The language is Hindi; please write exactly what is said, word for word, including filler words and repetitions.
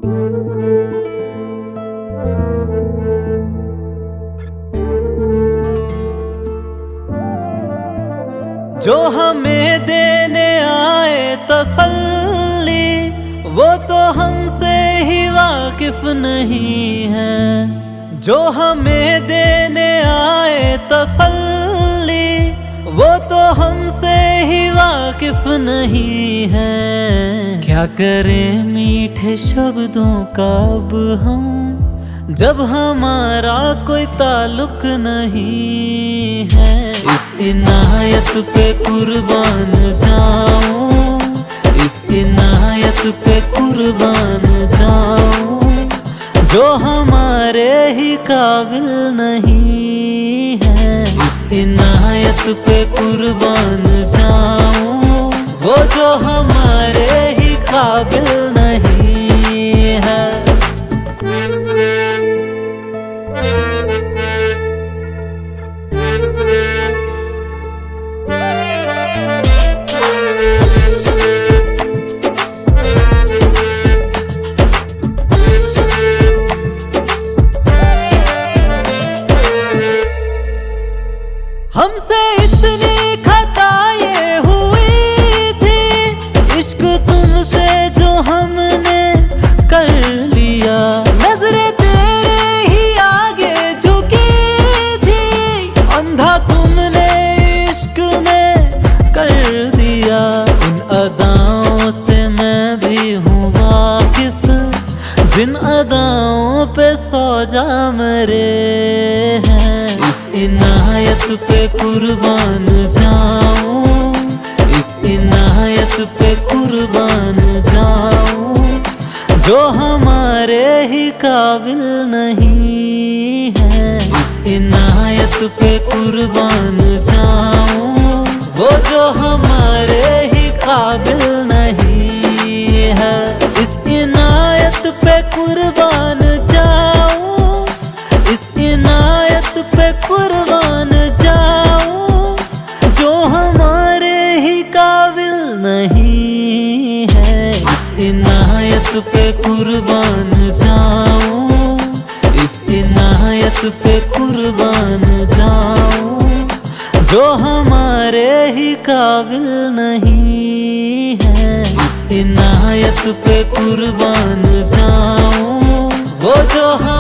जो हमें देने आए तसल्ली, वो तो हमसे ही वाकिफ नहीं है। जो हमें देने आए तसल्ली, वो तो हमसे ही वाकिफ नहीं है। क्या करें मीठे शब्दों का अब हम, जब हमारा कोई ताल्लुक नहीं है। इस इनायत पे कुर्बान जाऊं, इस इनायत पे कुर्बान जाऊं, जो हमारे ही काबिल नहीं है। इस इनायत पे कुर्बान जाऊं, वो जो हमारे ही काबिल नहीं है। हमसे इतनी खताएं हुई थी, इश्क तुमसे जो हमने कर लिया। नजरें तेरे ही आगे झुकी थी, अंधा तुमने इश्क में कर दिया। इन अदाओं से मैं भी हूँ वाकिफ, जिन अदाओं पे सौ जा मरे हैं। इस इनायत पे कुर्बान जाऊं, इस इनायत पे कुर्बान जाऊं, जो हमारे ही काबिल नहीं है। इस इनायत पे कुर्बान जाऊं, वो जो हमारे ही काबिल नहीं है। इस इनायत पे कुर्बान जाऊं, इस इनायत पे कुर्बान जाऊं, जो हमारे ही काबिल नहीं है। इस इनायत पे कुर्बान जाऊं, इस इनायत पे कुर्बान जाऊं, जो हमारे ही काबिल नहीं है। इस इनायत पे कुर्बान जाऊं, वो जो